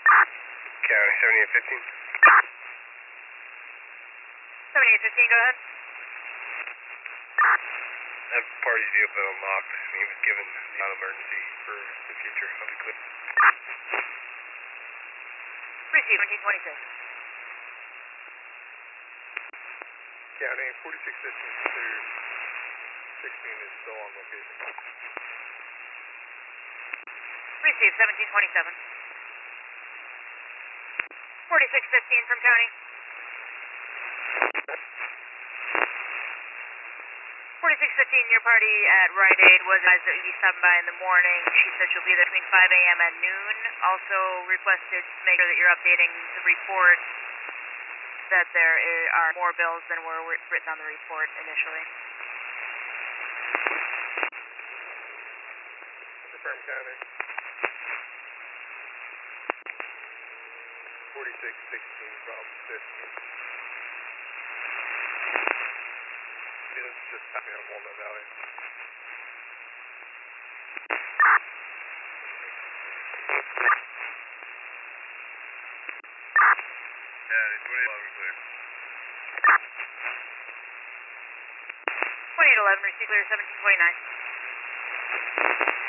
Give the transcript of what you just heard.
County 7815. 7815, go ahead. That party's vehicle been unlocked. He was given non-emergency for the future. I'll be clear. Receive 1726. County 4615 to 16 is still on location. Receive 1727. 4615 from County. 4615, your party at Rite Aid was advised that you'd be stopping by in the morning. She said she'll be there between 5 a.m. and noon. Also requested to make sure that you're updating the report that there are more bills than were written on the report initially. Confirm County. 4616 from 15. It's just happening on Walnut Valley. Yeah, 2811 clear. 2811, receive clear 1729.